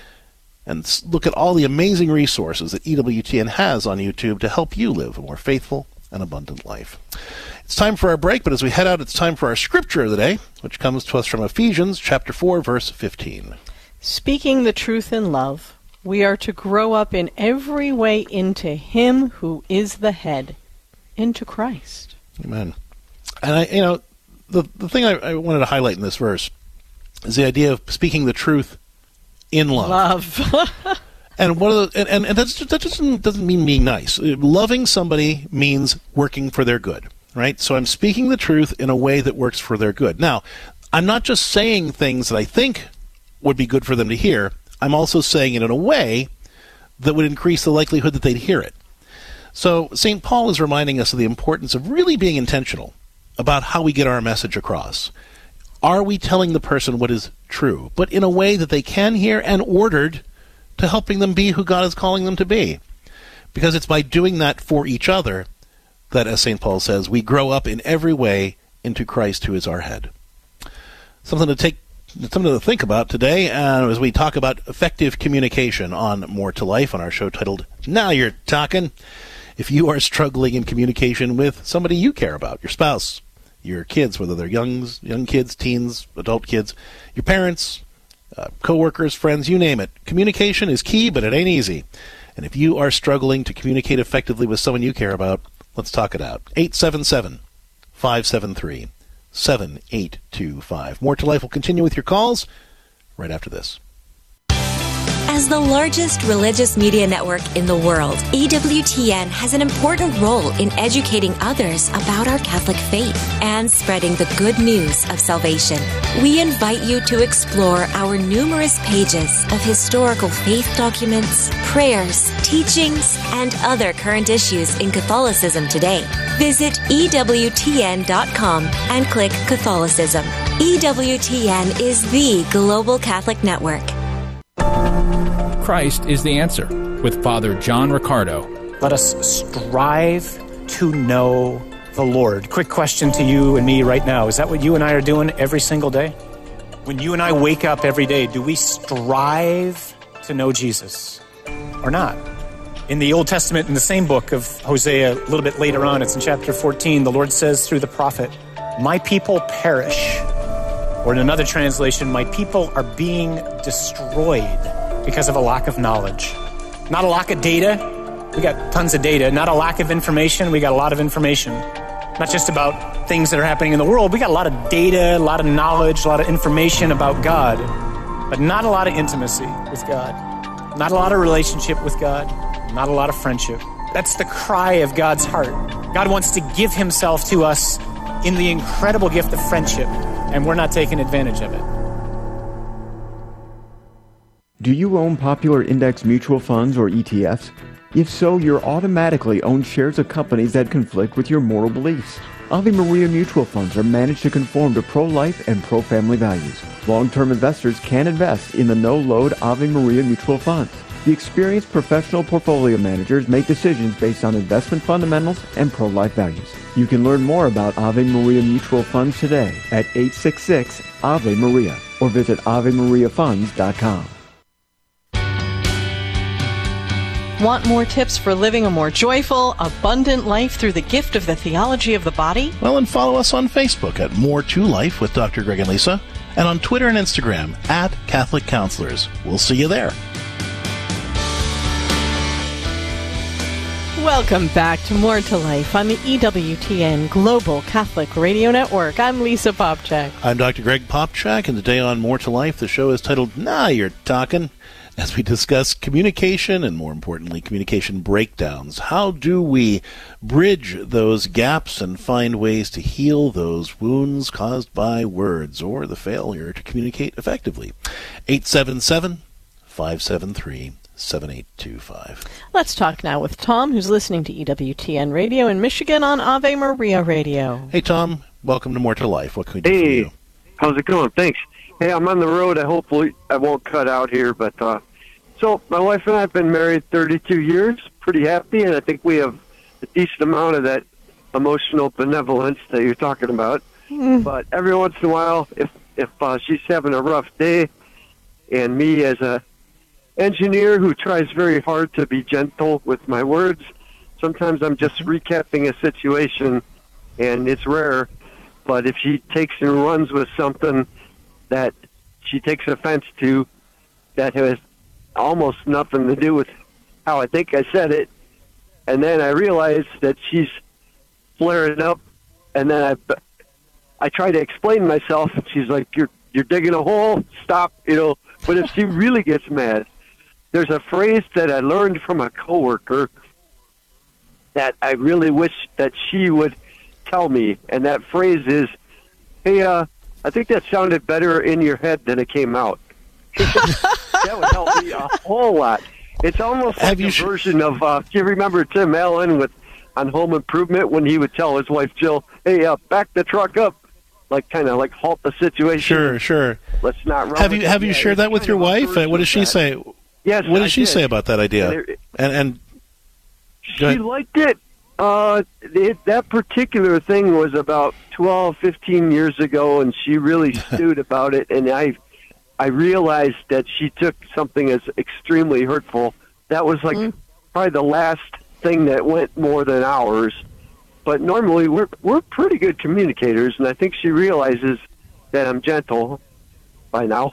and look at all the amazing resources that E W T N has on YouTube to help you live a more faithful and abundant life. It's time for our break, but as we head out, it's time for our scripture of the day, which comes to us from Ephesians chapter four, verse fifteen. Speaking the truth in love, we are to grow up in every way into Him who is the head, into Christ. Amen. And I, you know, the the thing I, I wanted to highlight in this verse is the idea of speaking the truth in love. Love. And one of the, and, and, and that's, that just doesn't mean being nice. Loving somebody means working for their good, right? So I'm speaking the truth in a way that works for their good. Now, I'm not just saying things that I think would be good for them to hear. I'm also saying it in a way that would increase the likelihood that they'd hear it. So Saint Paul is reminding us of the importance of really being intentional about how we get our message across. Are we telling the person what is true, but in a way that they can hear and ordered to helping them be who God is calling them to be? Because it's by doing that for each other that, as Saint Paul says, we grow up in every way into Christ who is our head. Something to take, something to think about today uh, as we talk about effective communication on More to Life on our show titled Now You're Talking. If you are struggling in communication with somebody you care about, your spouse, your kids, whether they're young, young kids, teens, adult kids, your parents, uh, co-workers, friends, you name it, communication is key, but it ain't easy. And if you are struggling to communicate effectively with someone you care about, let's talk it out. eight seven seven, five seven three, seven eight two five. More to Life will continue with your calls right after this. As the largest religious media network in the world, E W T N has an important role in educating others about our Catholic faith and spreading the good news of salvation. We invite you to explore our numerous pages of historical faith documents, prayers, teachings, and other current issues in Catholicism today. Visit E W T N dot com and click Catholicism. E W T N is the global Catholic network. Christ is the answer, with Father John Riccardo. Let us strive to know the Lord. Quick question to you and me right now. Is that what you and I are doing every single day? When you and I wake up every day, do we strive to know Jesus or not? In the Old Testament, in the same book of Hosea, a little bit later on, it's in chapter fourteen, the Lord says through the prophet, "My people perish." Or in another translation, "My people are being destroyed because of a lack of knowledge." Not a lack of data. We got tons of data. Not a lack of information. We got a lot of information. Not just about things that are happening in the world. We got a lot of data, a lot of knowledge, a lot of information about God, but not a lot of intimacy with God. Not a lot of relationship with God. Not a lot of friendship. That's the cry of God's heart. God wants to give himself to us in the incredible gift of friendship, and we're not taking advantage of it. Do you own popular index mutual funds or E T Fs? If so, you're automatically own shares of companies that conflict with your moral beliefs. Ave Maria mutual funds are managed to conform to pro-life and pro-family values. Long-term investors can invest in the no-load Ave Maria mutual funds. The experienced professional portfolio managers make decisions based on investment fundamentals and pro-life values. You can learn more about Ave Maria mutual funds today at eight six six Ave Maria or visit ave maria funds dot com. Want more tips for living a more joyful, abundant life through the gift of the theology of the body? Well, and follow us on Facebook at More to Life with Doctor Greg and Lisa, and on Twitter and Instagram at Catholic Counselors. We'll see you there. Welcome back to More to Life on the E W T N Global Catholic Radio Network. I'm Lisa Popchak. I'm Doctor Greg Popchak, and today on More to Life, the show is titled Now You're Talking, as we discuss communication and, more importantly, communication breakdowns. How do we bridge those gaps and find ways to heal those wounds caused by words or the failure to communicate effectively? eight seven seven, five seven three, seven eight two five. Let's talk now with Tom, who's listening to E W T N Radio in Michigan on Ave Maria Radio. Hey, Tom. Welcome to More to Life. What can we do hey, for you? How's it going? Thanks. Hey, I'm on the road. I hopefully I won't cut out here, but uh, so my wife and I have been married thirty-two years, pretty happy, and I think we have a decent amount of that emotional benevolence that you're talking about. Mm. But every once in a while, if if uh, she's having a rough day, and me as a engineer who tries very hard to be gentle with my words, sometimes I'm just recapping a situation, and it's rare. But if she takes and runs with something that she takes offense to, that has almost nothing to do with how I think I said it, and then I realize that she's flaring up, and then I, I try to explain myself, and she's like, "You're you're digging a hole. Stop!" You know. But if she really gets mad, there's a phrase that I learned from a coworker that I really wish that she would tell me, and that phrase is, "Hey, uh, I think that sounded better in your head than it came out." That would help me a whole lot. It's almost Have like you a sh- version of, uh, do you remember Tim Allen with on Home Improvement when he would tell his wife Jill, hey, uh, back the truck up, like kind of like halt the situation. Sure, sure. Let's not run. Have you with have it. you Yeah, shared it's that with kind your of a wife? Uh, version What does of she that. say? Yes, What does I she did. say about that idea? And it- And and She liked it. Uh, it. That particular thing was about twelve, fifteen years ago, and she really stewed about it. And I, I realized that she took something as extremely hurtful. That was like Mm. probably the last thing that went more than hours. But normally we're we're pretty good communicators, and I think she realizes that I'm gentle by now.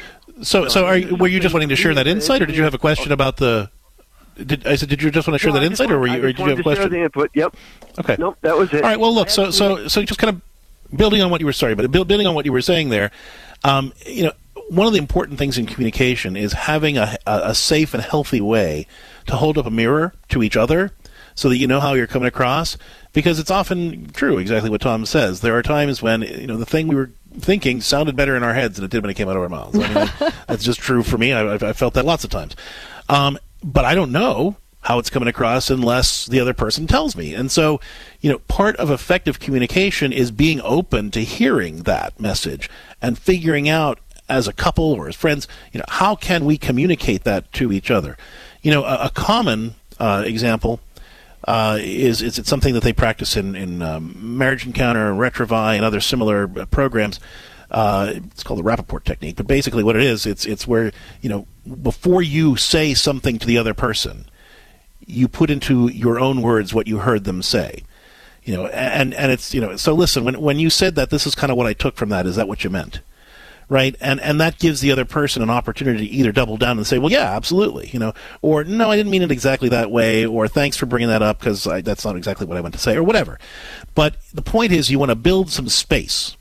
so so are you, were you just wanting to share that insight, or did you have a question about the? Did I said did you just want to share No, that I just insight, or, were want- you, I or just did you have a wanted to share question? the input. Yep. Okay. Nope, that was it. All right. Well, look. So so so just kind of building on what you were sorry, but build- building on what you were saying there. Um, you know, one of the important things in communication is having a, a, a safe and healthy way to hold up a mirror to each other, so that you know how you're coming across. Because it's often true, exactly what Tom says. There are times when you know the thing we were thinking sounded better in our heads than it did when it came out of our mouths. I mean, that's just true for me. I, I've, I've felt that lots of times. Um, but I don't know how it's coming across unless the other person tells me. And so, you know, part of effective communication is being open to hearing that message and figuring out as a couple or as friends, you know, how can we communicate that to each other? You know, a, a common uh, example uh, is, is it's something that they practice in, in um, Marriage Encounter, Retrivai, and other similar uh, programs. Uh, it's called the Rappaport technique. But basically what it is, it's it's where, you know, before you say something to the other person, you put into your own words what you heard them say. You know, and, and it's, you know, so listen, when when you said that, this is kind of what I took from that. Is that what you meant? Right? And and that gives the other person an opportunity to either double down and say, well, yeah, absolutely, you know, or no, I didn't mean it exactly that way, or thanks for bringing that up because that's not exactly what I meant to say, or whatever. But the point is, you want to build some space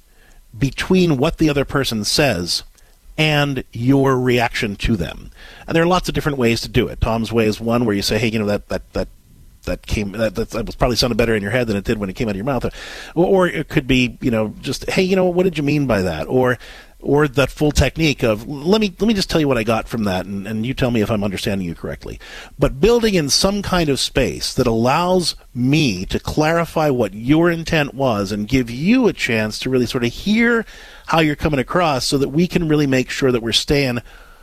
between what the other person says and your reaction to them. And there are lots of different ways to do it. Tom's way is one where you say, hey, you know, that that that that came that, that, that was probably sounded better in your head than it did when it came out of your mouth. Or, or it could be, you know, just, hey, you know, what did you mean by that? Or or that full technique of let me let me just tell you what I got from that, and, and you tell me if I'm understanding you correctly. But building in some kind of space that allows me to clarify what your intent was and give you a chance to really sort of hear how you're coming across, so that we can really make sure that we're staying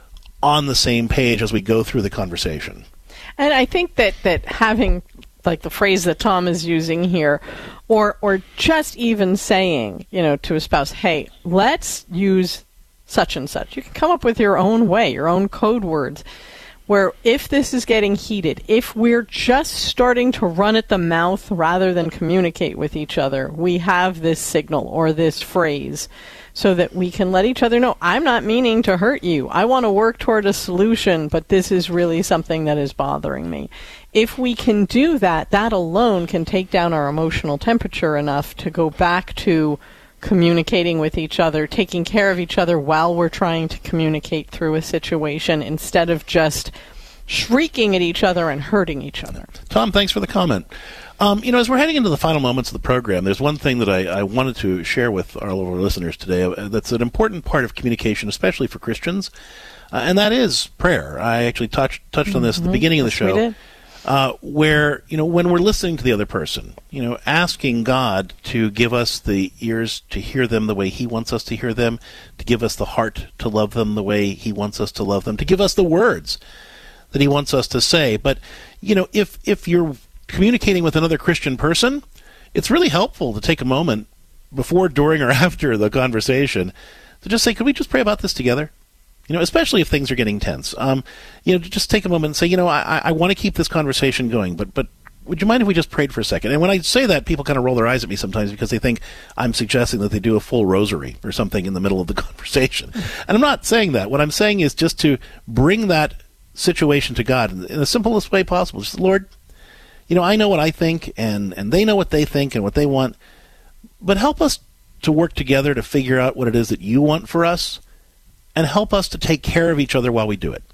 on the same page as we go through the conversation. And I think that, that having, like the phrase that Tom is using here, or or just even saying, you know, to a spouse, hey, let's use such and such. You can come up with your own way, your own code words, where if this is getting heated, if we're just starting to run at the mouth rather than communicate with each other, we have this signal or this phrase so that we can let each other know, I'm not meaning to hurt you. I want to work toward a solution, but this is really something that is bothering me. If we can do that, that alone can take down our emotional temperature enough to go back to communicating with each other, taking care of each other while we're trying to communicate through a situation, instead of just shrieking at each other and hurting each other. Tom, thanks for the comment. Um, you know, as we're heading into the final moments of the program, there's one thing that I, I wanted to share with all of our listeners today uh, that's an important part of communication, especially for Christians, uh, and that is prayer. I actually touched touched on this Mm-hmm. at the beginning of the Yes, we show, did. uh, where, you know, when we're listening to the other person, you know, asking God to give us the ears to hear them the way He wants us to hear them, to give us the heart to love them the way He wants us to love them, to give us the words that He wants us to say. But, you know, if if you're communicating with another Christian person, it's really helpful to take a moment before, during, or after the conversation to just say, could we just pray about this together? You know, especially if things are getting tense. Um, you know, to just take a moment and say, you know, I, I want to keep this conversation going, but but would you mind if we just prayed for a second? And when I say that, people kind of roll their eyes at me sometimes because they think I'm suggesting that they do a full rosary or something in the middle of the conversation. And I'm not saying that. What I'm saying is just to bring that situation to God in the simplest way possible. Just, Lord, you know, I know what I think, and, and they know what they think and what they want, but help us to work together to figure out what it is that you want for us, and help us to take care of each other while we do it.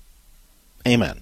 Amen.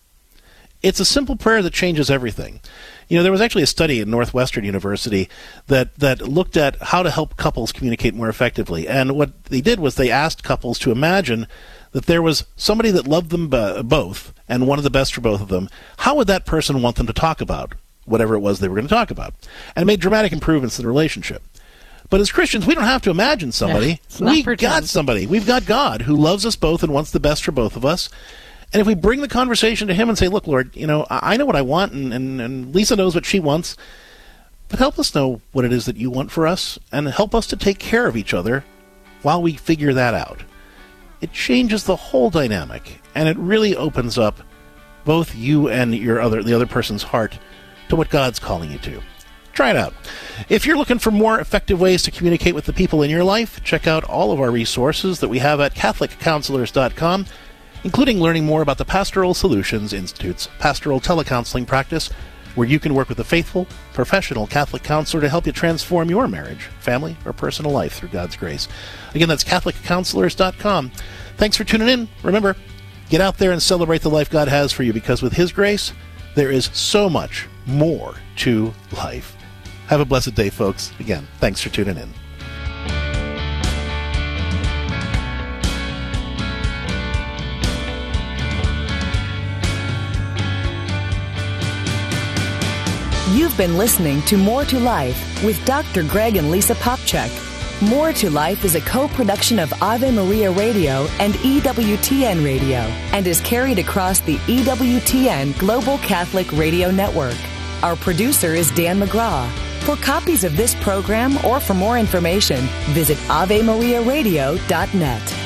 It's a simple prayer that changes everything. You know, there was actually a study at Northwestern University that, that looked at how to help couples communicate more effectively, and what they did was they asked couples to imagine that there was somebody that loved them b- both and wanted the best for both of them, how would that person want them to talk about whatever it was they were going to talk about? And it made dramatic improvements in the relationship. But as Christians, we don't have to imagine somebody. Yeah, we pretend. got somebody. We've got God who loves us both and wants the best for both of us. And if we bring the conversation to him and say, look, Lord, you know, I know what I want, and, and, and Lisa knows what she wants, but help us know what it is that you want for us, and help us to take care of each other while we figure that out. It changes the whole dynamic, and it really opens up both you and your other the other person's heart to what God's calling you to. Try it out. If you're looking for more effective ways to communicate with the people in your life, check out all of our resources that we have at Catholic Counselors dot com, including learning more about the Pastoral Solutions Institute's pastoral telecounseling practice, where you can work with a faithful, professional Catholic counselor to help you transform your marriage, family, or personal life through God's grace. Again, that's Catholic Counselors dot com. Thanks for tuning in. Remember, get out there and celebrate the life God has for you, because with His grace, there is so much more to life. Have a blessed day, folks. Again, thanks for tuning in. You've been listening to More to Life with Doctor Greg and Lisa Popchak. More to Life is a co-production of Ave Maria Radio and E W T N Radio, and is carried across the E W T N Global Catholic Radio Network. Our producer is Dan McGraw. For copies of this program or for more information, visit ave maria radio dot net.